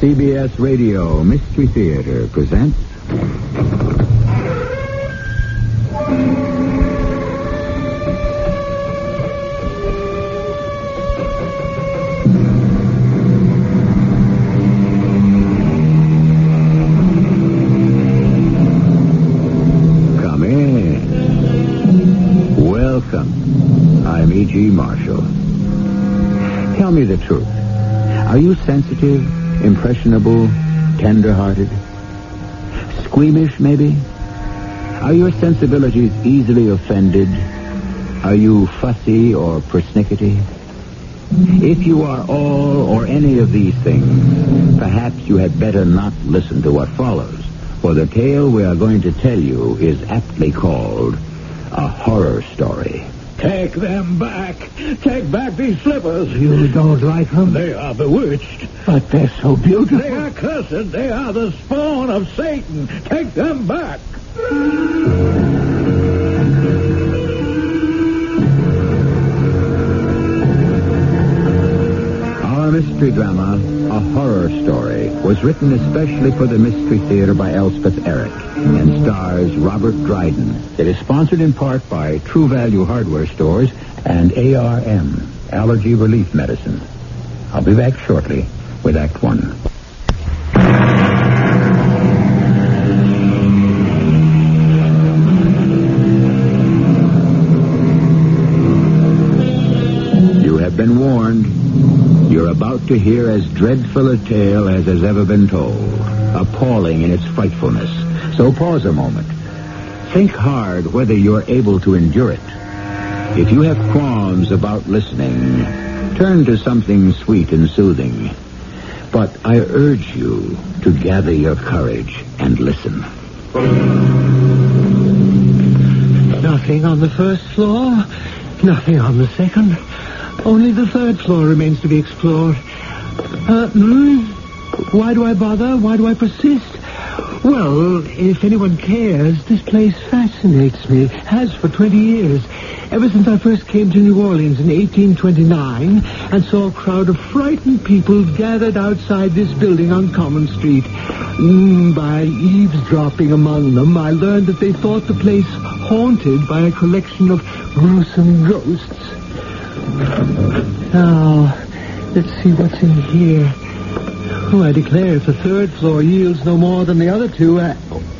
CBS Radio Mystery Theater presents... Come in. Welcome. I'm E.G. Marshall. Tell me the truth. Are you sensitive, impressionable, tender-hearted? Squeamish, maybe? Are your sensibilities easily offended? Are you fussy or persnickety? If you are all or any of these things, perhaps you had better not listen to what follows, for the tale we are going to tell you is aptly called a horror story. Take them back. Take back these slippers. You don't like them? They are bewitched. But they're so beautiful. They are cursed. They are the spawn of Satan. Take them back. Our mystery drama, A Horror Story, was written especially for the Mystery Theater by Elspeth Eric and stars Robert Dryden. It is sponsored in part by True Value Hardware Stores and ARM, Allergy Relief Medicine. I'll be back shortly with Act One. You have been warned. You're about to hear as dreadful a tale as has ever been told, appalling in its frightfulness. So pause a moment. Think hard whether you're able to endure it. If you have qualms about listening, turn to something sweet and soothing. But I urge you to gather your courage and listen. Nothing on the first floor, nothing on the second. Only the third floor remains to be explored. Why do I bother? Why do I persist? Well, if anyone cares, this place fascinates me. Has for 20 years. Ever since I first came to New Orleans in 1829 and saw a crowd of frightened people gathered outside this building on Common Street. By eavesdropping among them, I learned that they thought the place haunted by a collection of gruesome ghosts. Now, let's see what's in here. Oh, I declare, if the third floor yields no more than the other two, I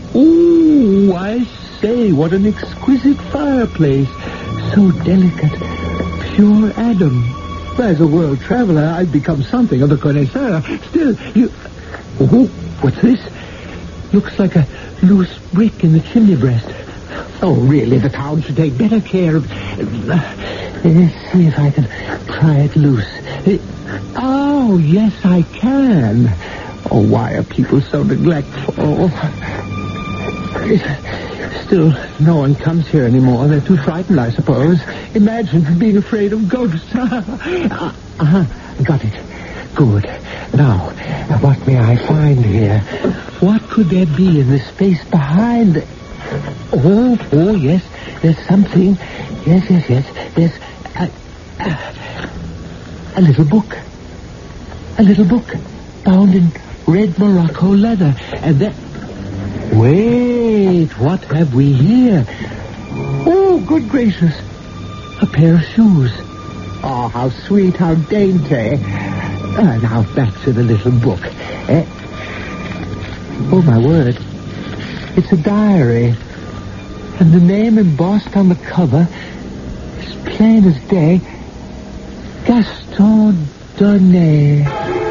say, what an exquisite fireplace. So delicate, pure Adam. As a world traveler, I've become something of a connoisseur. Still, Oh, what's this? Looks like a loose brick in the chimney breast. Oh, really, the town should take better care of... Let's see if I can pry it loose. Oh, yes, I can. Oh, why are people so neglectful? Still, no one comes here anymore. They're too frightened, I suppose. Imagine being afraid of ghosts. Got it. Good. Now, what may I find here? What could there be in the space behind? Oh, yes. There's something. Yes. There's a little book. A little book bound in red Morocco leather. And then... Wait, what have we here? Oh, good gracious. A pair of shoes. Oh, how sweet, how dainty. Now back to the little book. Oh, my word. It's a diary. And the name embossed on the cover is plain as day. Gaston Donnet.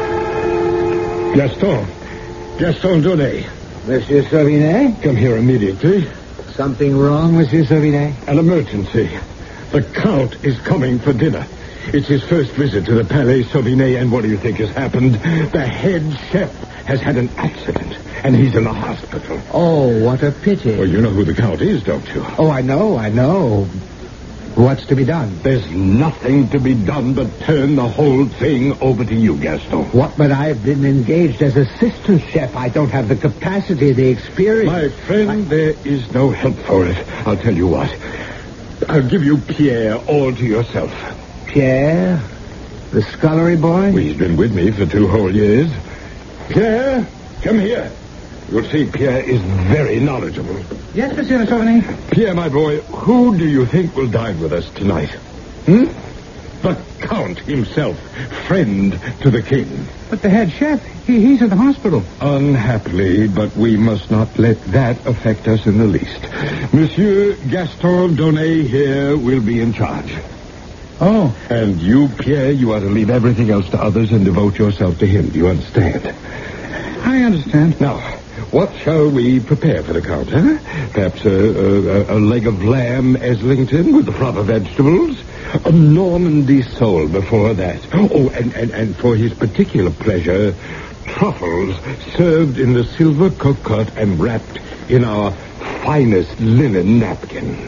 Gaston Donnet. Monsieur Sauvinet? Come here immediately. Something wrong, Monsieur Sauvinet? An emergency. The Count is coming for dinner. It's his first visit to the Palais Sauvinet, and what do you think has happened? The head chef has had an accident, and he's in the hospital. Oh, what a pity. Well, you know who the Count is, don't you? Oh, I know. What's to be done? There's nothing to be done but turn the whole thing over to you, Gaston. What, but I've been engaged as assistant chef. I don't have the capacity, the experience. My friend, there is no help for it. I'll tell you what. I'll give you Pierre all to yourself. Pierre? The scullery boy? Well, he's been with me for 2 whole years. Pierre, come here. You'll see Pierre is very knowledgeable. Yes, Monsieur Sauvigny. Pierre, my boy, who do you think will dine with us tonight? The Count himself, friend to the king. But the head chef, he's in the hospital. Unhappily, but we must not let that affect us in the least. Monsieur Gaston Donnet here will be in charge. Oh. And you, Pierre, you are to leave everything else to others and devote yourself to him. Do you understand? I understand. Now, what shall we prepare for the Count, huh? Perhaps a leg of lamb Eslington with the proper vegetables? A Normandy sole before that. Oh, and for his particular pleasure, truffles served in the silver cocotte and wrapped in our finest linen napkin.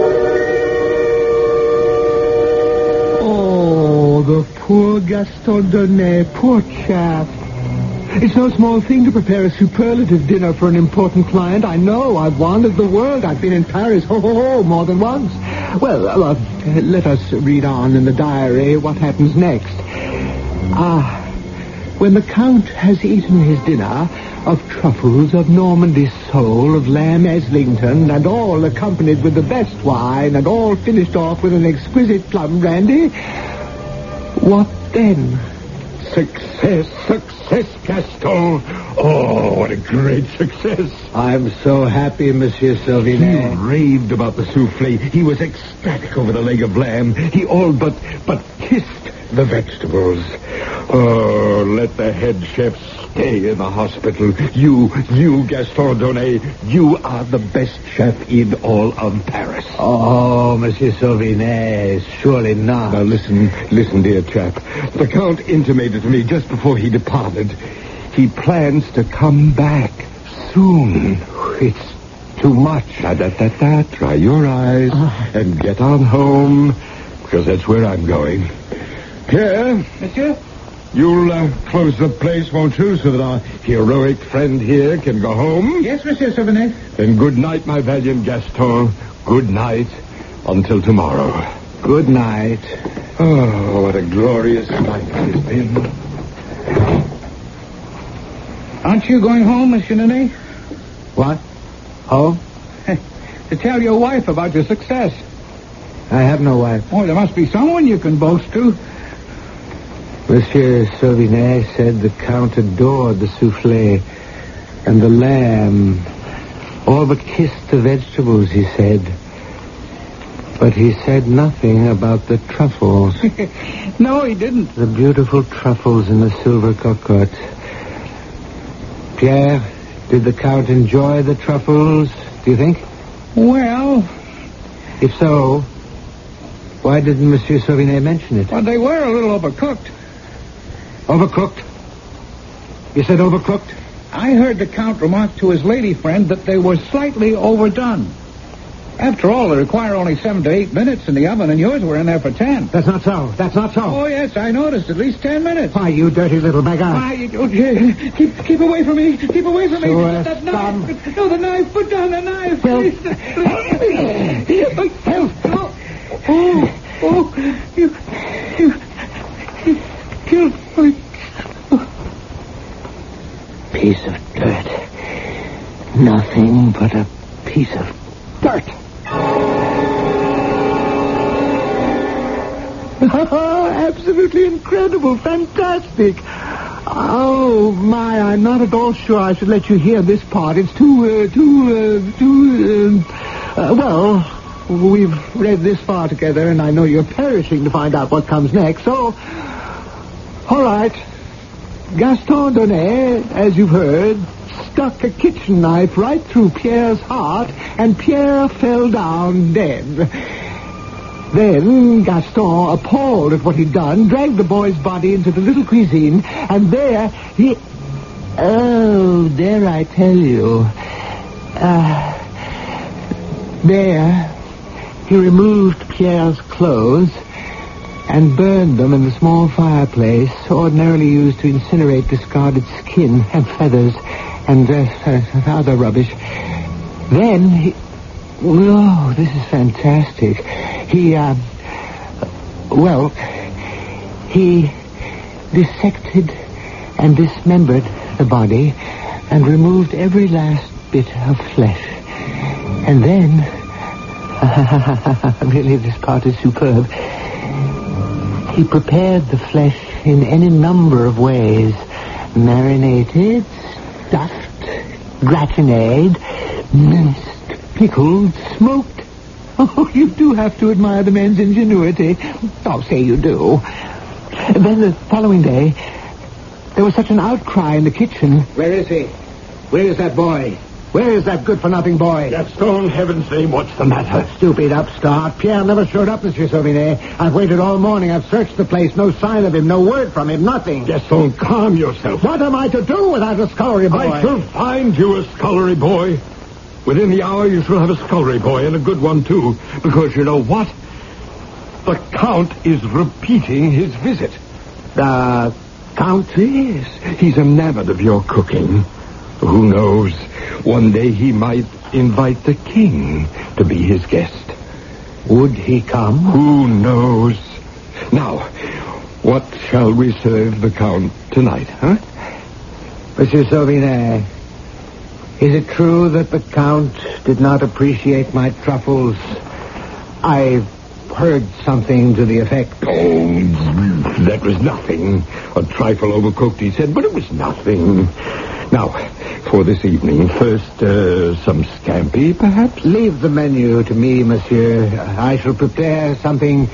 Oh, the poor Gaston Donnet, poor chap. It's no small thing to prepare a superlative dinner for an important client. I know. I've wandered the world. I've been in Paris, more than once. Well, let us read on in the diary what happens next. When the Count has eaten his dinner of truffles, of Normandy sole, of lamb Eslington, and all accompanied with the best wine, and all finished off with an exquisite plum brandy, what then? Success, Gaston. Oh, what a great success. I'm so happy, Monsieur Sauvigny. He raved about the souffle. He was ecstatic over the leg of lamb. He all but kissed the vegetables. Oh, let the head chef stay in the hospital. You, Gaston Donnet, you are the best chef in all of Paris. Oh, Monsieur Sauvigny, surely not. Now, listen, dear chap. The Count intimated to me just before he departed. He plans to come back soon. It's too much. Dry your eyes and get on home, because that's where I'm going. Pierre? Monsieur? You'll close the place, won't you, so that our heroic friend here can go home? Yes, Monsieur Sauvigny. Then good night, my valiant Gaston. Good night until tomorrow. Good night. Oh, what a glorious night it has been. Aren't you going home, Monsieur Donnet? What? Home? To tell your wife about your success. I have no wife. Oh, there must be someone you can boast to. Monsieur Sauvigny said the Count adored the souffle and the lamb. All but kissed the vegetables, he said. But he said nothing about the truffles. No, he didn't. The beautiful truffles in the silver cocotte. Pierre, did the Count enjoy the truffles, do you think? Well... If so, why didn't Monsieur Sauvigny mention it? Well, they were a little overcooked. Overcooked? You said overcooked? I heard the Count remark to his lady friend that they were slightly overdone. After all, they require only 7 to 8 minutes in the oven, and yours were in there for 10. That's not so. That's not so. Oh, yes, I noticed. At least 10 minutes. Why, you dirty little beggar. Why, keep away from me. Keep away from me. So, That knife. No, the knife. Put down the knife. Well, You killed me. Piece of dirt. Nothing but a piece of dirt. Absolutely incredible. Fantastic. Oh, my, I'm not at all sure I should let you hear this part. It's well, we've read this far together, and I know you're perishing to find out what comes next, so... All right. Gaston Donnet, as you've heard, stuck a kitchen knife right through Pierre's heart, and Pierre fell down dead. Then Gaston, appalled at what he'd done, dragged the boy's body into the little cuisine, and there he... Oh, dare I tell you... There, he removed Pierre's clothes and burned them in the small fireplace ordinarily used to incinerate discarded skin and feathers and other rubbish. Then he... Oh, this is fantastic. He dissected and dismembered the body and removed every last bit of flesh. And then, really this part is superb, he prepared the flesh in any number of ways. Marinated, stuffed, gratinade, minced, pickled, smoked. Oh, you do have to admire the man's ingenuity. Oh, say you do. Then the following day, there was such an outcry in the kitchen. Where is he? Where is that boy? Where is that good-for-nothing boy? Gaston, heaven's name, what's the matter? Stupid upstart. Pierre never showed up, Monsieur Sauvinet. I've waited all morning. I've searched the place. No sign of him. No word from him. Nothing. Gaston, calm yourself. What am I to do without a scullery boy? I shall find you a scullery boy. Within the hour, you shall have a scullery boy, and a good one, too. Because you know what? The Count is repeating his visit. The Count? Yes. He's enamored of your cooking. Who knows? One day he might invite the king to be his guest. Would he come? Who knows? Now, what shall we serve the Count tonight, huh? Monsieur Sauvinet, is it true that the Count did not appreciate my truffles? I've heard something to the effect. Oh, that was nothing. A trifle overcooked, he said, but it was nothing. Now, for this evening, first, some scampi, perhaps? Leave the menu to me, monsieur. I shall prepare something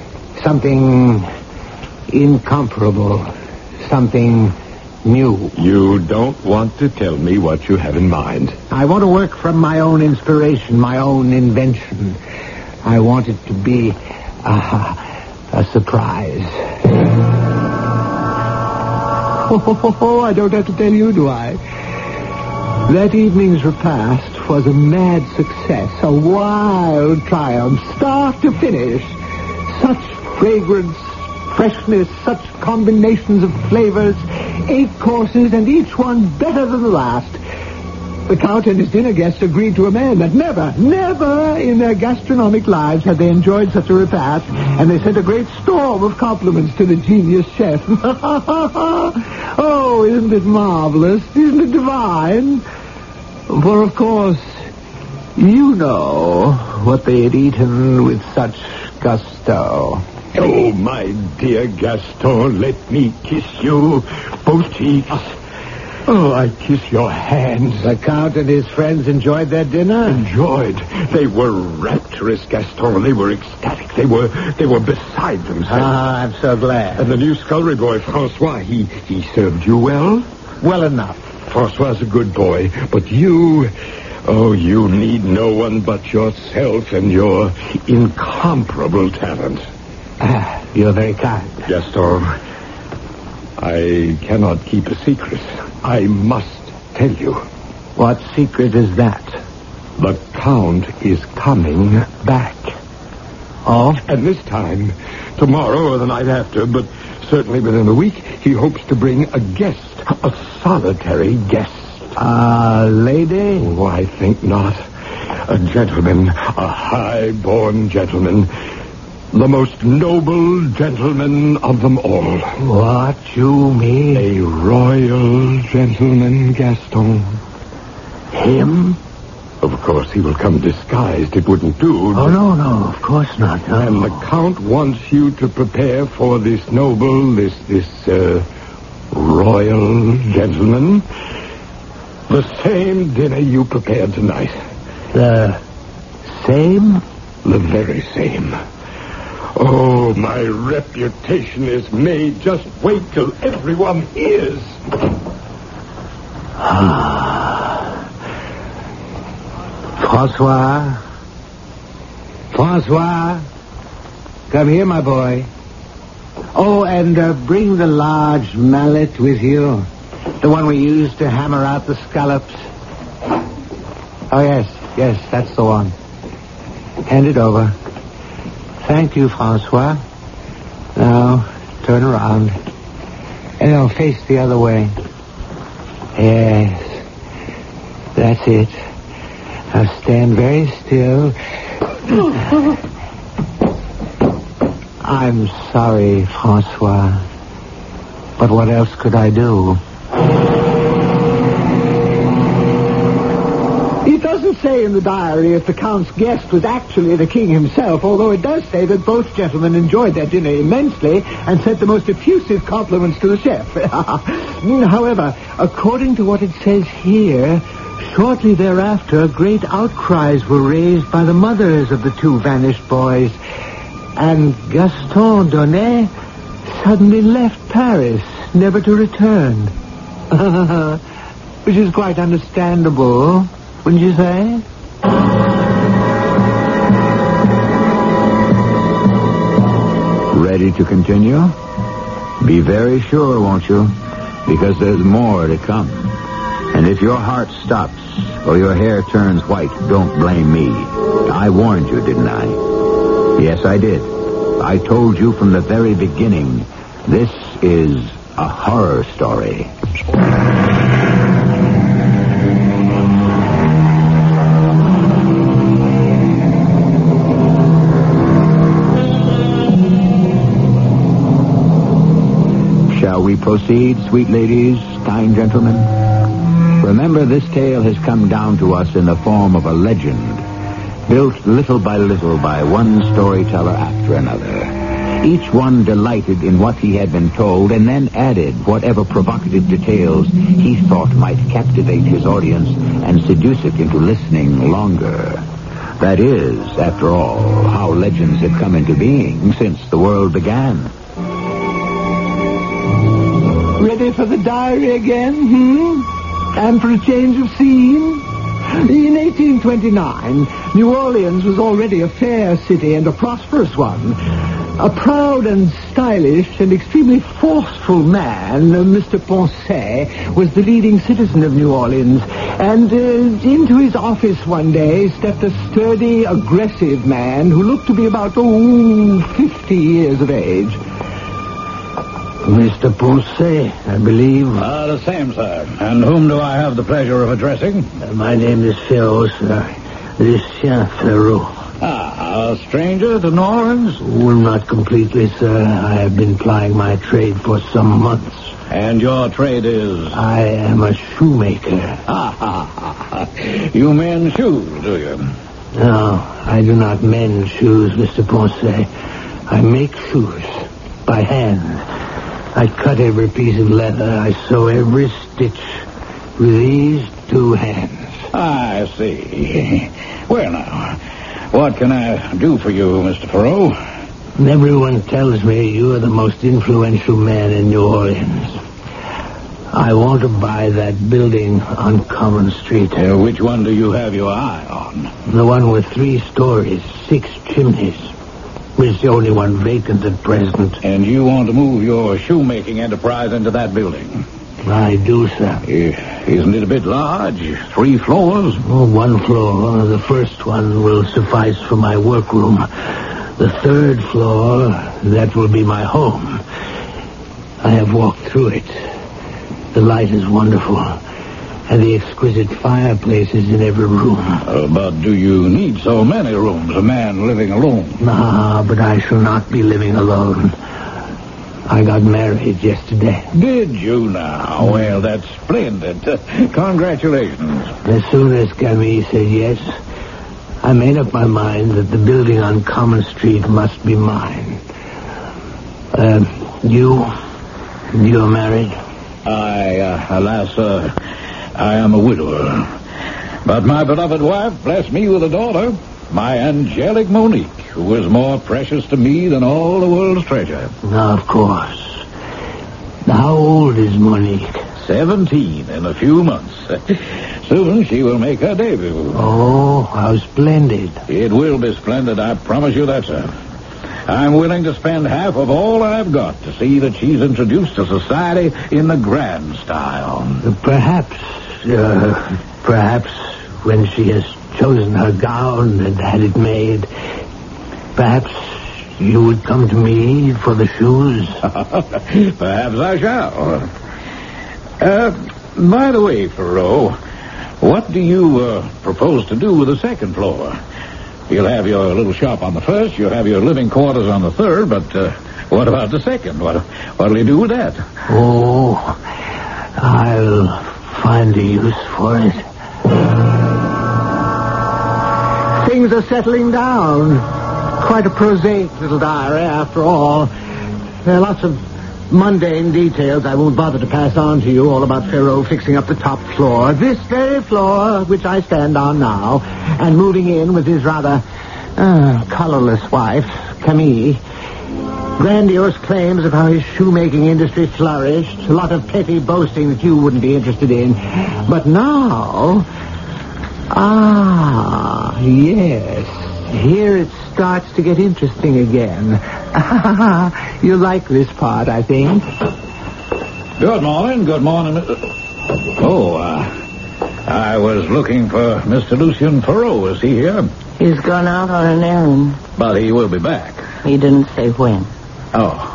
incomparable, something new. You don't want to tell me what you have in mind. I want to work from my own inspiration, my own invention. I want it to be a surprise. Oh, I don't have to tell you, do I? That evening's repast was a mad success, a wild triumph, start to finish. Such fragrance, freshness, such combinations of flavors, 8 courses, and each one better than the last. The Count and his dinner guests agreed to a man that never in their gastronomic lives had they enjoyed such a repast, and they sent a great storm of compliments to the genius chef. Oh, isn't it marvelous? Isn't it divine? For, of course, you know what they had eaten with such gusto. Oh, my dear Gaston, let me kiss you, both cheeks. Oh, I kiss your hands. The Count and his friends enjoyed their dinner? Enjoyed. They were rapturous, Gaston. They were ecstatic. They were beside themselves. Ah, I'm so glad. And the new scullery boy, Francois, he served you well? Well enough. Francois's a good boy, but you need no one but yourself and your incomparable talent. You're very kind. Gaston, I cannot keep a secret. I must tell you. What secret is that? The Count is coming back. Oh? And this time, tomorrow or the night after, but certainly within a week, he hopes to bring a guest, a solitary guest. A lady? Oh, I think not. A gentleman, a high-born gentleman. The most noble gentleman of them all. What you mean? A royal gentleman, Gaston. Him? Of course, he will come disguised. It wouldn't do. Oh, no, of course not. No. And the Count wants you to prepare for this noble, this royal gentleman the same dinner you prepared tonight. The same? The very same. Oh, my reputation is made. Just wait till everyone hears. Francois, come here, my boy. Oh, and bring the large mallet with you. The one we used to hammer out the scallops. Oh, yes, that's the one. Hand it over. Thank you, Francois. Now, turn around. And now face the other way. Yes. That's it. Now stand very still. I'm sorry, Francois. But what else could I do? say in the diary if the Count's guest was actually the King himself, although it does say that both gentlemen enjoyed their dinner immensely and sent the most effusive compliments to the chef. However, according to what it says here, shortly thereafter, great outcries were raised by the mothers of the two vanished boys, and Gaston Donnet suddenly left Paris, never to return. Which is quite understandable, wouldn't you say? Ready to continue? Be very sure, won't you? Because there's more to come. And if your heart stops or your hair turns white, don't blame me. I warned you, didn't I? Yes, I did. I told you from the very beginning, this is a horror story. Shall we proceed, sweet ladies, kind gentlemen? Remember, this tale has come down to us in the form of a legend, built little by little by one storyteller after another. Each one delighted in what he had been told and then added whatever provocative details he thought might captivate his audience and seduce it into listening longer. That is, after all, how legends have come into being since the world began. Ready for the diary again, And for a change of scene? In 1829, New Orleans was already a fair city and a prosperous one. A proud and stylish and extremely forceful man, Mr. Poncet, was the leading citizen of New Orleans. And into his office one day stepped a sturdy, aggressive man who looked to be about, 50 years of age. Mr. Poncet, I believe. The same, sir. And whom do I have the pleasure of addressing? My name is Ferraud, sir. Lucien Ferraud. A stranger to New Orleans? Well, not completely, sir. I have been plying my trade for some months. And your trade is? I am a shoemaker. You mend shoes, do you? No, I do not mend shoes, Mr. Poncet. I make shoes by hand. I cut every piece of leather. I sew every stitch with these two hands. I see. Well, now, what can I do for you, Mr. Ferraud? Everyone tells me you are the most influential man in New Orleans. I want to buy that building on Common Street. Which one do you have your eye on? The one with 3 stories, 6 chimneys. It's the only one vacant at present. And you want to move your shoemaking enterprise into that building? I do, sir. Isn't it a bit large? 3 floors? 1 floor. The first one will suffice for my workroom. The 3rd floor, that will be my home. I have walked through it. The light is wonderful. And the exquisite fireplaces in every room. But do you need so many rooms, a man living alone? But I shall not be living alone. I got married yesterday. Did you now? Well, that's splendid. Congratulations. As soon as Camille said yes, I made up my mind that the building on Common Street must be mine. You're married? Alas, I am a widower. But my beloved wife blessed me with a daughter, my angelic Monique, who is more precious to me than all the world's treasure. Of course. How old is Monique? 17 in a few months. Soon she will make her debut. Oh, how splendid. It will be splendid, I promise you that, sir. I'm willing to spend half of all I've got to see that she's introduced to society in the grand style. Perhaps when she has chosen her gown and had it made, perhaps you would come to me for the shoes. Perhaps I shall. By the way, Ferraud, what do you propose to do with the 2nd floor? You'll have your little shop on the 1st, you'll have your living quarters on the 3rd, but what about the 2nd? What'll you do with that? Oh, I'll find a use for it. things are settling down. Quite a prosaic little diary, after all. There are lots of mundane details I won't bother to pass on to you, all about Ferrot fixing up the top floor. This very floor, which I stand on now, and moving in with his rather colorless wife, Camille. Grandiose claims of how his shoemaking industry flourished. A lot of petty boasting that you wouldn't be interested in. But now... yes. Here it starts to get interesting again. You like this part, I think. Good morning. I was looking for Mr. Lucien Ferrot. Is he here? He's gone out on an errand. But he will be back. He didn't say when. Oh.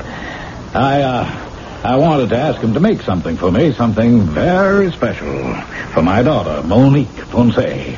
I wanted to ask him to make something for me, something very special for my daughter, Monique Foncé.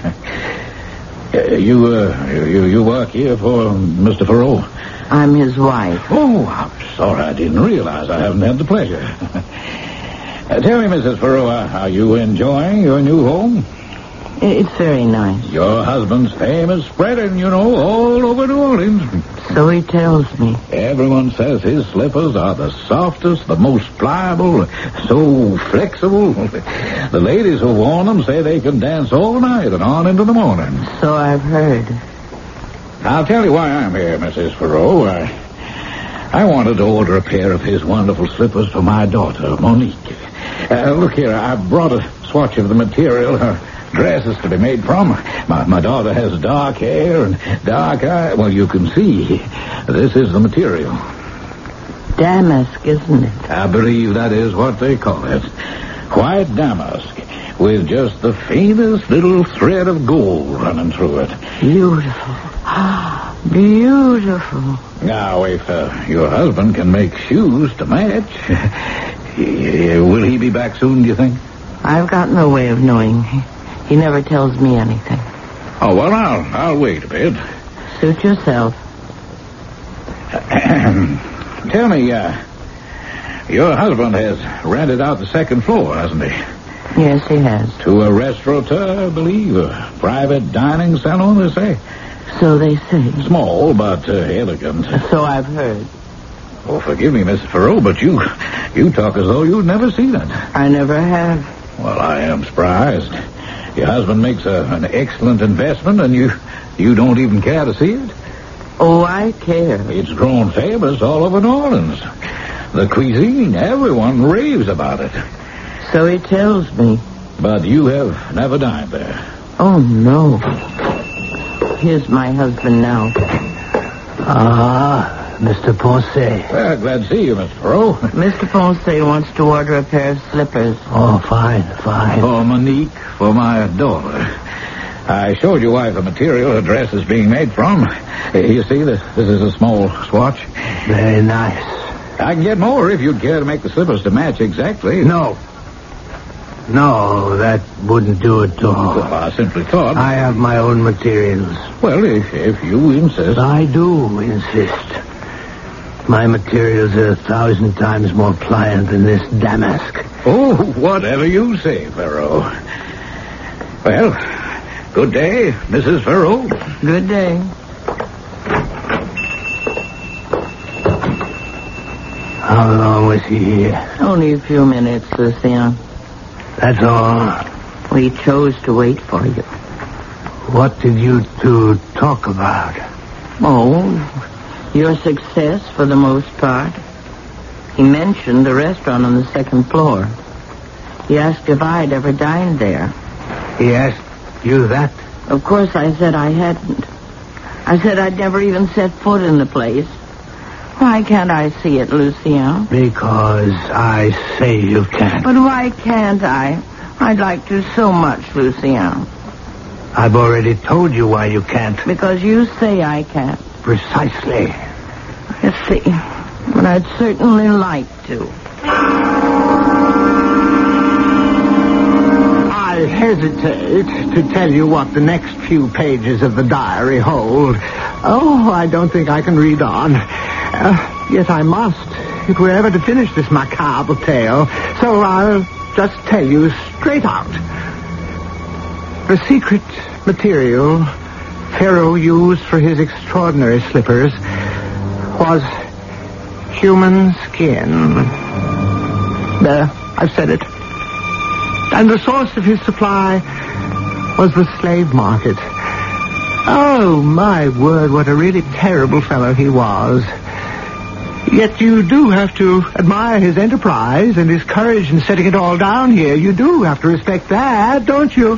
You work here for Mr. Ferrot? I'm his wife. Oh, I'm sorry. I didn't realize I haven't had the pleasure. Tell me, Mrs. Ferrot, are you enjoying your new home? It's very nice. Your husband's fame is spreading, all over New Orleans. So he tells me. Everyone says his slippers are the softest, the most pliable, so flexible. The ladies who worn them say they can dance all night and on into the morning. So I've heard. I'll tell you why I'm here, Mrs. Ferrot. I wanted to order a pair of his wonderful slippers for my daughter, Monique. Look here, I brought a swatch of the material her dress is to be made from. My daughter has dark hair and dark eyes. Well, you can see. This is the material. Damask, isn't it? I believe that is what they call it. White damask, with just the faintest little thread of gold running through it. Beautiful. Beautiful. Now, if your husband can make shoes to match, will he be back soon, do you think? I've got no way of knowing. He never tells me anything. Oh, well, I'll wait a bit. Suit yourself. Tell me, your husband has rented out the second floor, hasn't he? Yes, he has. To a restaurateur, I believe. A private dining salon, they say. So they say. Small, but elegant. So I've heard. Oh, forgive me, Mrs. Ferrot, but you talk as though you'd never seen it. I never have. Well, I am surprised. Your husband makes an excellent investment, and you don't even care to see it? Oh, I care. It's grown famous all over New Orleans. The cuisine, everyone raves about it. So he tells me. But you have never dined there. Oh, no. Here's my husband now. Mr. Foncé. Well, glad to see you, Mr. Ferrot. Mr. Foncé wants to order a pair of slippers. Oh, fine. For Monique, for my daughter. I showed your wife the material her dress is being made from. You see, this is a small swatch. Very nice. I can get more if you'd care to make the slippers to match exactly. No, that wouldn't do it at all. Well, I simply thought... I have my own materials. Well, if you insist... I do insist. My materials are 1,000 times more pliant than this damask. Oh, whatever you say, Ferrot. Well, good day, Mrs. Ferrot. Good day. How long was he here? Only a few minutes, Lucien. That's all. We chose to wait for you. What did you two talk about? Oh, your success for the most part. He mentioned the restaurant on the second floor. He asked if I'd ever dined there. He asked you that? Of course, I said I hadn't. I said I'd never even set foot in the place. Why can't I see it, Lucien? Because I say you can't. But why can't I? I'd like to so much, Lucien. I've already told you why you can't. Because you say I can't. Precisely. I see. But I'd certainly like to. I hesitate to tell you what the next few pages of the diary hold. Oh, I don't think I can read on. Yet I must, if we're ever to finish this macabre tale. So I'll just tell you straight out. The secret material Pharaoh used for his extraordinary slippers was human skin. There, I've said it. And the source of his supply was the slave market. Oh, my word, what a really terrible fellow he was. Yet you do have to admire his enterprise and his courage in setting it all down here. You do have to respect that, don't you?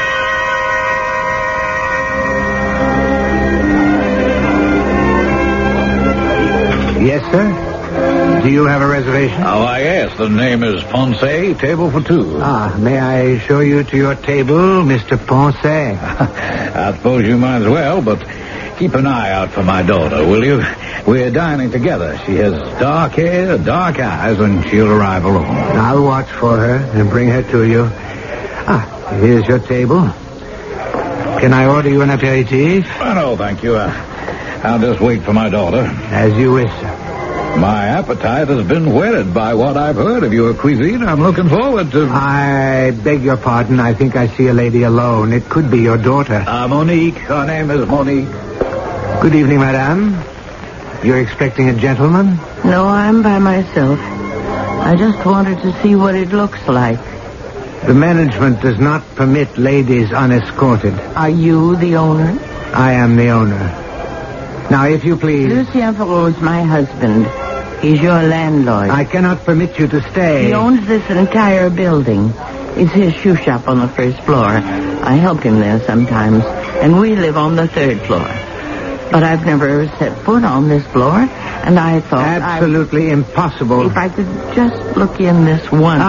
Yes, sir? Do you have a reservation? Oh, yes. The name is Ponce, table for two. May I show you to your table, Mr. Ponce? I suppose you might as well, but keep an eye out for my daughter, will you? We're dining together. She has dark hair, dark eyes, and she'll arrive alone. I'll watch for her and bring her to you. Here's your table. Can I order you an aperitif? Oh, no, thank you. I'll just wait for my daughter. As you wish, sir. My appetite has been whetted by what I've heard of your cuisine. I'm looking forward to... I beg your pardon. I think I see a lady alone. It could be your daughter. Monique. Her name is Monique. Good evening, madame. You're expecting a gentleman? No, I'm by myself. I just wanted to see what it looks like. The management does not permit ladies unescorted. Are you the owner? I am the owner. Now, if you please... Lucien Ferraud is my husband. He's your landlord. I cannot permit you to stay. He owns this entire building. It's his shoe shop on the first floor. I help him there sometimes. And we live on the third floor. But I've never set foot on this floor, and I thought... Absolutely impossible. If I could just look in this once.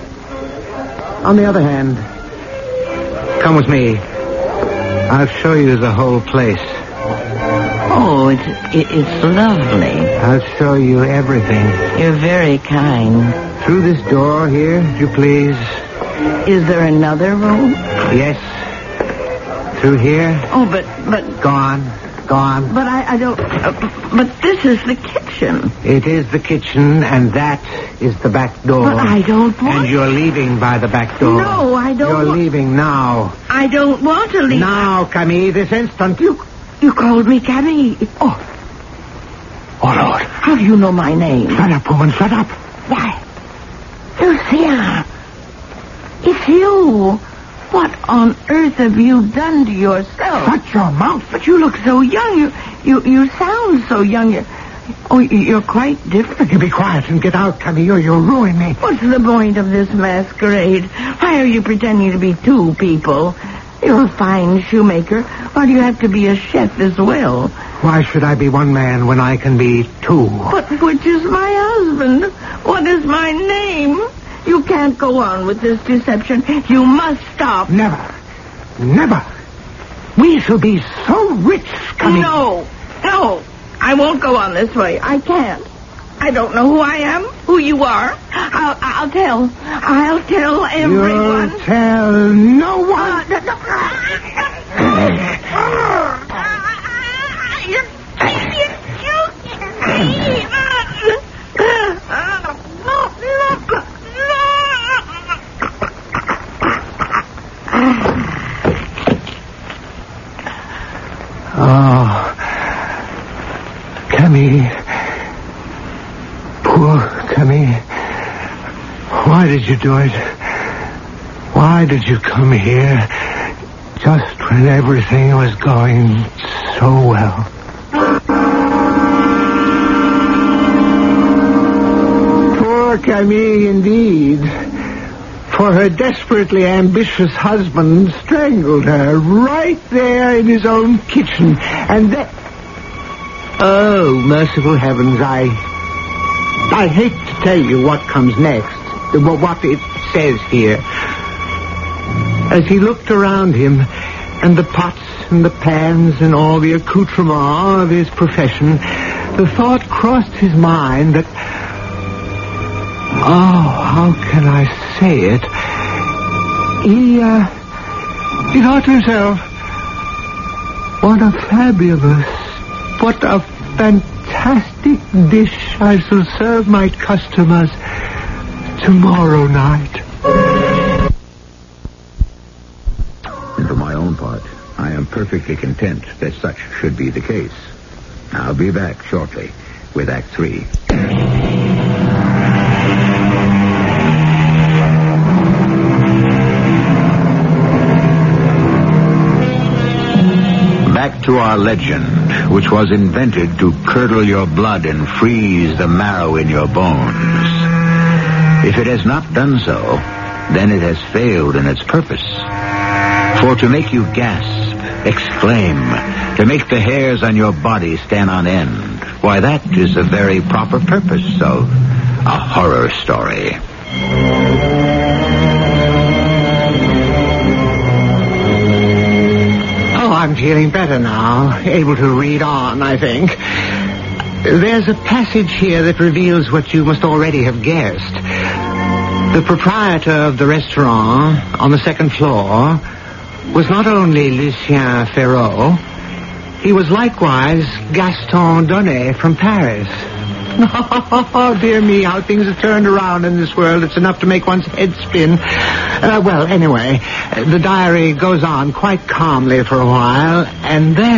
On the other hand, come with me. I'll show you the whole place. Oh, it's lovely. I'll show you everything. You're very kind. Through this door here, if you please. Is there another room? Yes. Through here. Oh, but... Gone. But I don't... but this is the kitchen. It is the kitchen, and that is the back door. But I don't want... And you're leaving by the back door. No, I don't... You're leaving now. I don't want to leave. Now, Camille, this instant. You called me Camille. Oh, Lord. How do you know my name? Shut up, woman, shut up. Why? Lucien. It's you. What on earth have you done to yourself? Shut your mouth. But you look so young. You sound so young. You're quite different. You be quiet and get out, Camille, or you'll ruin me. What's the point of this masquerade? Why are you pretending to be two people? You're a fine shoemaker. Why do you have to be a chef as well? Why should I be one man when I can be two? But which is my husband? What is my name? You can't go on with this deception. You must stop. Never. We shall be so rich, Camille. No. I won't go on this way. I can't. I don't know who I am, who you are. I'll tell everyone. You'll tell no one. Oh, Camille. Poor Camille. Why did you do it? Why did you come here just when everything was going so well? Poor Camille, indeed. For her desperately ambitious husband strangled her right there in his own kitchen. And then... Oh, merciful heavens, I hate to tell you what comes next. What it says here. As he looked around him, and the pots and the pans and all the accoutrements of his profession, the thought crossed his mind that... Oh, how can I say it? He thought to himself, what a fantastic dish I shall serve my customers tomorrow night. And for my own part, I am perfectly content that such should be the case. I'll be back shortly with Act 3. Back to our legend, which was invented to curdle your blood and freeze the marrow in your bones. If it has not done so, then it has failed in its purpose. For to make you gasp, exclaim, to make the hairs on your body stand on end, why, that is the very proper purpose of a horror story. Oh, I'm feeling better now. Able to read on, I think. There's a passage here that reveals what you must already have guessed. The proprietor of the restaurant on the second floor was not only Lucien Ferraud, he was likewise Gaston Donnet from Paris. Oh, dear me, how things have turned around in this world. It's enough to make one's head spin. Well, anyway, the diary goes on quite calmly for a while, and then...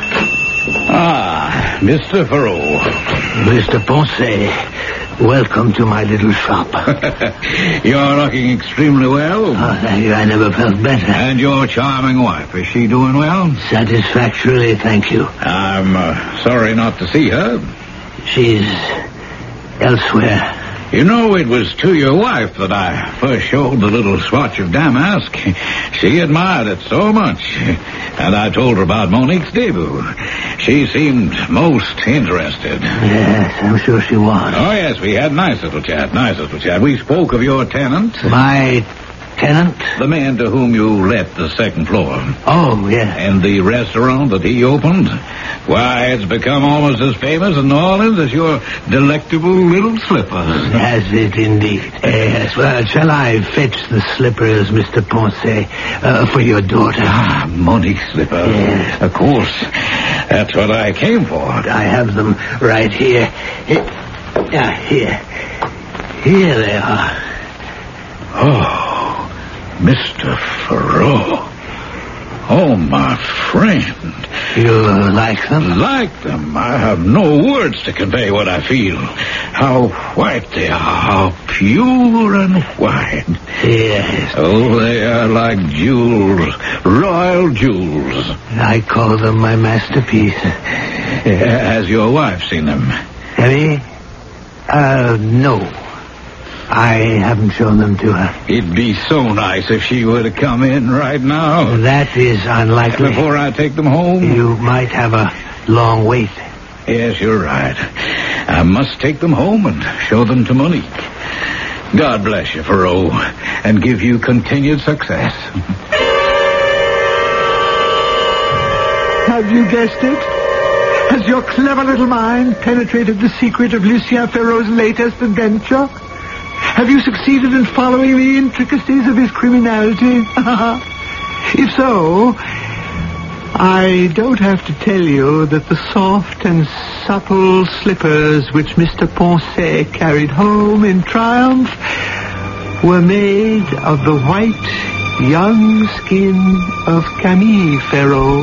Ah, Mr. Ferraud. Mr. Ponce, welcome to my little shop. You're looking extremely well. Oh, thank you. I never felt better. And your charming wife, is she doing well? Satisfactorily, thank you. I'm sorry not to see her. She's elsewhere. You know, it was to your wife that I first showed the little swatch of damask. She admired it so much. And I told her about Monique's debut. She seemed most interested. Yes, I'm sure she was. Oh, yes, we had nice little chat. We spoke of your tenant. My tenant? The man to whom you let the second floor. Oh, yes. And the restaurant that he opened. Why, it's become almost as famous in New Orleans as your delectable little slippers. Has it indeed? Yes. Well, shall I fetch the slippers, Mr. Ponce, for your daughter? Ah, Monique's slippers. Yes. Of course. That's what I came for. I have them right here. Here. Here they are. Oh, Mr. Ferraud. Oh, my friend. You like them? Like them? I have no words to convey what I feel. How white they are. How pure and white. Yes. Oh, they are like jewels. Royal jewels. I call them my masterpiece. Has your wife seen them? Have you? No. I haven't shown them to her. It'd be so nice if she were to come in right now. That is unlikely. Before I take them home? You might have a long wait. Yes, you're right. I must take them home and show them to Monique. God bless you, Ferraud, and give you continued success. Have you guessed it? Has your clever little mind penetrated the secret of Lucien Ferraud's latest adventure? Have you succeeded in following the intricacies of his criminality? If so, I don't have to tell you that the soft and supple slippers which Mr. Ponce carried home in triumph were made of the white, young skin of Camille Ferraud.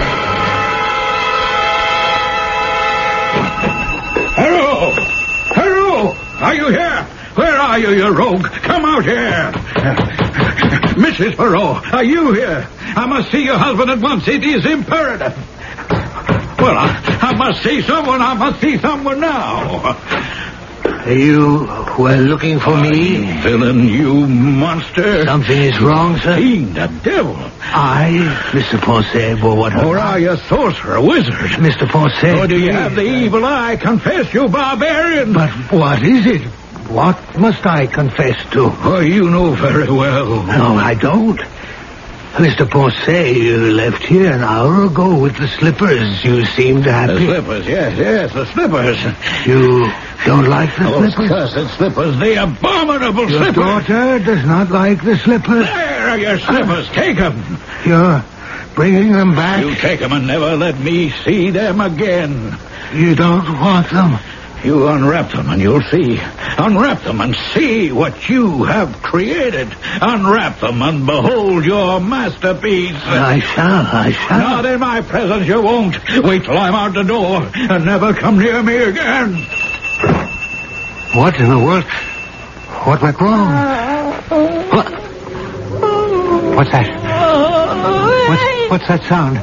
Ferraud! Are you here? Where are you, you rogue? Come out here. Mrs. Ferraud, are you here? I must see your husband at once. It is imperative. Well, I must see someone. I must see someone now. You were looking for me? Villain, you monster. Something is wrong, sir? Fiend, the devil. I, Mr. Ponce, well, what... Or are you a sorcerer, a wizard? Mr. Ponce... Or do you have the evil eye? Confess, you barbarian. But what is it? What must I confess to? Oh, you know very well. No, I don't. Mr. Ponce, you left here an hour ago with the slippers. You seemed happy. The slippers, yes, the slippers. You don't like the Those slippers? cursed slippers, the abominable Your slippers. daughter does not like the slippers. There are your slippers. Take them. You're bringing them back? You take them and never let me see them again. You don't want them? You unwrap them and you'll see. Unwrap them and see what you have created. Unwrap them and behold your masterpiece. I shall. Not in my presence, you won't. Wait till I'm out the door and never come near me again. What in the world? What went wrong? What? What's that? What's that sound?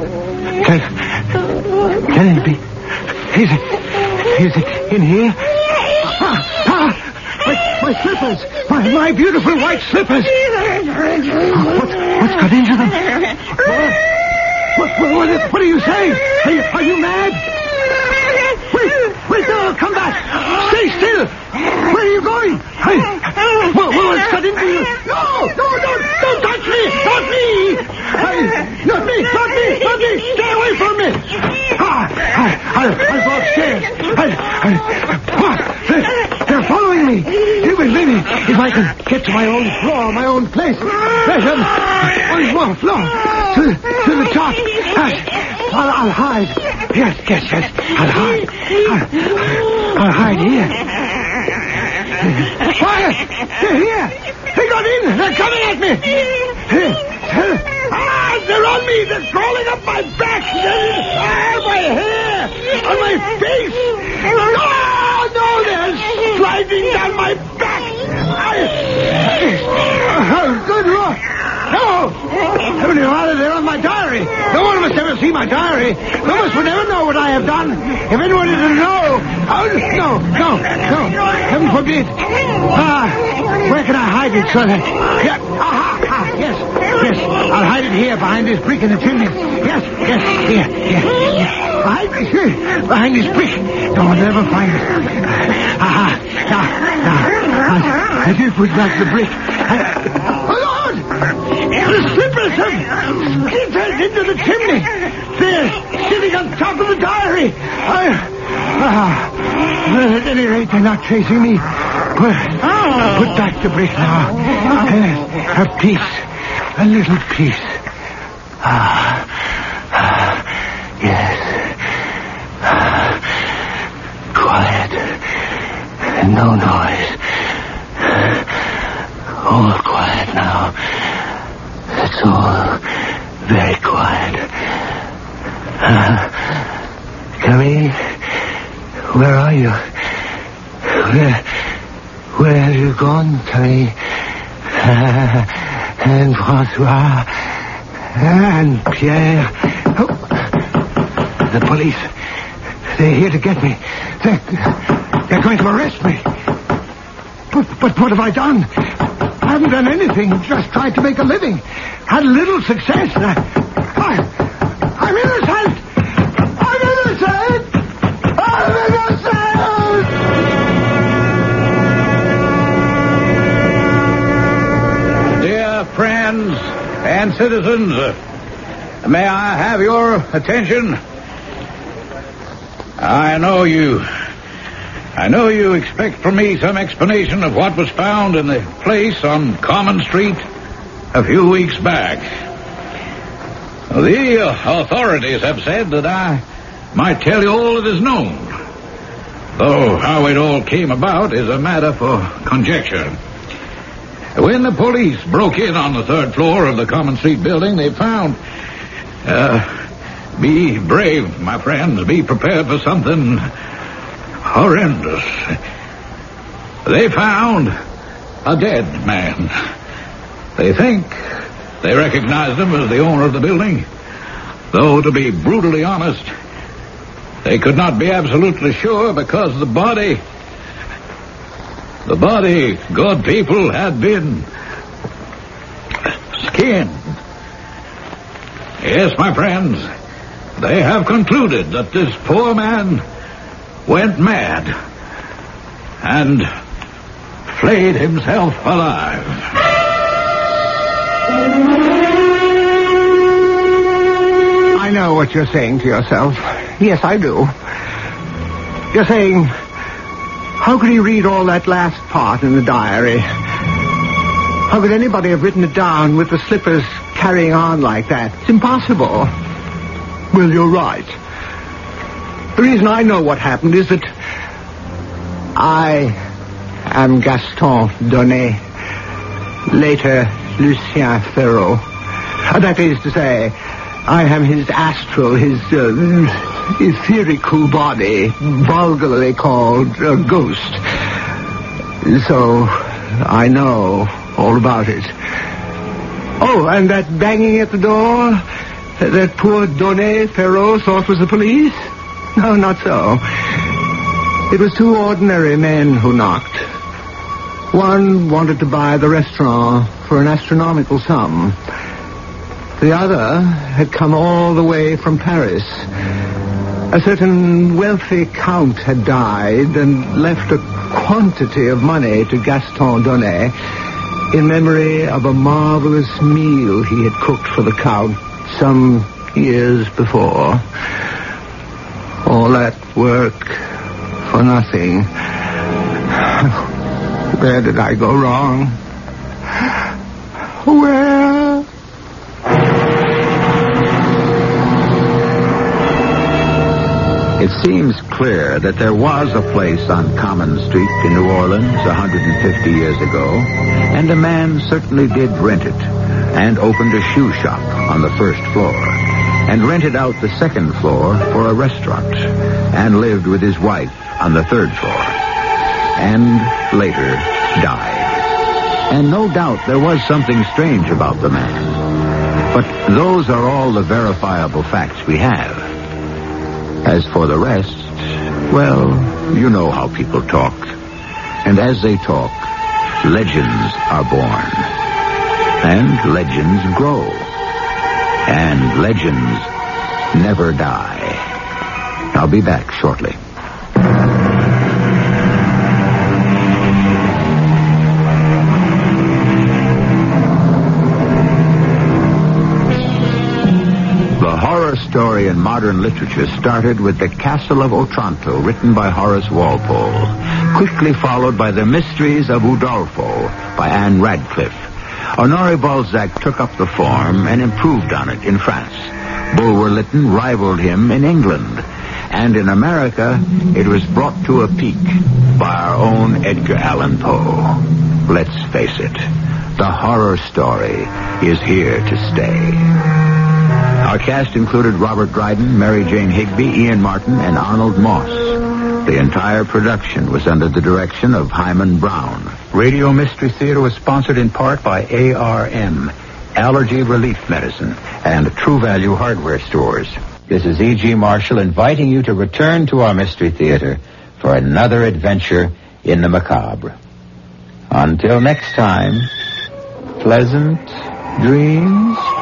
Can it be? Is it in here? My slippers! My beautiful white slippers! What's got into them? What are you saying? Are you mad? Wait, no, come back! Stay still! Where are you going? What's got into you? No, don't touch me! Not me! Stay away from me! I'll go upstairs. They're following me. Here with me. If I can get to my own floor, my own place. One floor. To the top. I'll hide. Yes. I'll hide. I'll hide here. Quiet! They're here. They got in. They're coming at me. They're on me. They're crawling up my back. My hair. On my face. No, they're sliding down my back. Good Lord. No. Heavenly Father, they're on my diary. No one must ever see my diary. No one would ever know what I have done. If anyone is to know. No. Heaven forbid. Where can I hide it so that... Yes. I'll hide it here behind this brick in the chimney. Yes. Here. Behind this brick. No one will ever find it. Now. I did put back the brick. Oh, Lord! The slippers have entered into the chimney. They're sitting on top of the diary. At any rate, they're not chasing me. Put back the brick now. A piece. A little piece. Yes. Quiet. No noise. All quiet now. It's all very quiet. Camille, where are you? Where have you gone, Camille? And Francois and Pierre. Oh, the police. They're here to get me. They're going to arrest me. But what have I done? I haven't done anything. Just tried to make a living. Had a little success. I'm innocent. Dear friends and citizens, may I have your attention? I know you expect from me some explanation of what was found in the place on Common Street a few weeks back. The authorities have said that I might tell you all that is known, though how it all came about is a matter for conjecture. When the police broke in on the third floor of the Common Street building, they found... be brave, my friends. Be prepared for something horrendous. They found a dead man. They think they recognized him as the owner of the building, though, to be brutally honest, they could not be absolutely sure because the body, good people, had been skinned. Yes, my friends, they have concluded that this poor man went mad and flayed himself alive. I know what you're saying to yourself. Yes, I do. You're saying, how could he read all that last part in the diary? How could anybody have written it down with the slippers carrying on like that? It's impossible. Well, you're right. The reason I know what happened is that I am Gaston Donnet, later Lucien Ferraud. That is to say, I am his astral, his etherical body, vulgarly called a ghost. So I know all about it. Oh, and that banging at the door that poor Donnet Ferraud thought was the police? No, not so. It was two ordinary men who knocked. One wanted to buy the restaurant for an astronomical sum. The other had come all the way from Paris. A certain wealthy count had died and left a quantity of money to Gaston Donnet in memory of a marvelous meal he had cooked for the count some years before. All that work for nothing. Where did I go wrong? Where? It seems clear that there was a place on Common Street in New Orleans 150 years ago, and a man certainly did rent it, and opened a shoe shop on the first floor, and rented out the second floor for a restaurant, and lived with his wife on the third floor, and later died. And no doubt there was something strange about the man. But those are all the verifiable facts we have. As for the rest, well, you know how people talk. And as they talk, legends are born. And legends grow. And legends never die. I'll be back shortly. Story in modern literature started with The Castle of Otranto, written by Horace Walpole, quickly followed by The Mysteries of Udolpho by Anne Radcliffe. Honoré Balzac took up the form and improved on it in France. Bulwer Lytton rivaled him in England. And in America, it was brought to a peak by our own Edgar Allan Poe. Let's face it, the horror story is here to stay. Our cast included Robert Dryden, Mary Jane Higby, Ian Martin, and Arnold Moss. The entire production was under the direction of Hyman Brown. Radio Mystery Theater was sponsored in part by ARM, Allergy Relief Medicine, and True Value Hardware Stores. This is E.G. Marshall inviting you to return to our Mystery Theater for another adventure in the macabre. Until next time, pleasant dreams.